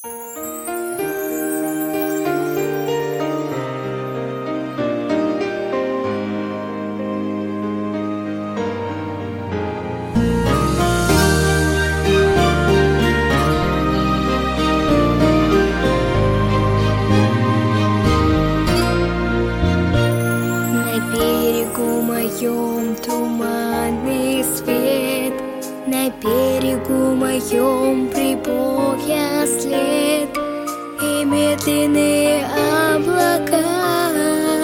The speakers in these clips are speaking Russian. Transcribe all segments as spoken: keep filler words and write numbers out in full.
Туманный свет, на берегу моем припух я след, и медленные облака,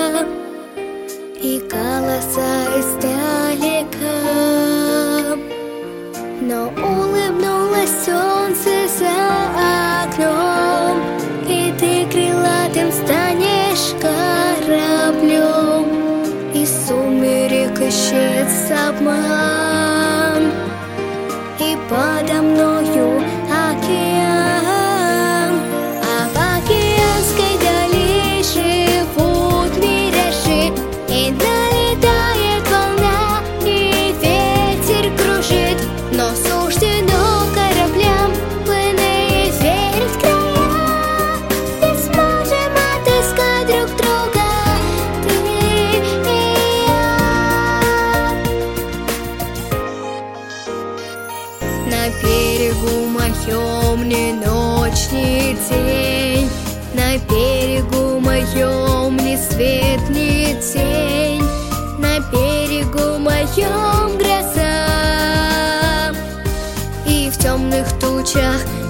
и голоса издалека. Но улыбнулось солнце за окном, и ты крылатым станешь кораблем. Из сумерек исчез обман, и подо мною океан. А в океанской дали живут миражи, и налетает волна, и ветер кружит. Но суждено кораблям в иные верить края, ведь сможем отыскать друг друга. На берегу моем ни ночь, ни день, на берегу моем ни свет, ни тень, на берегу моем гроза, и в темных тучах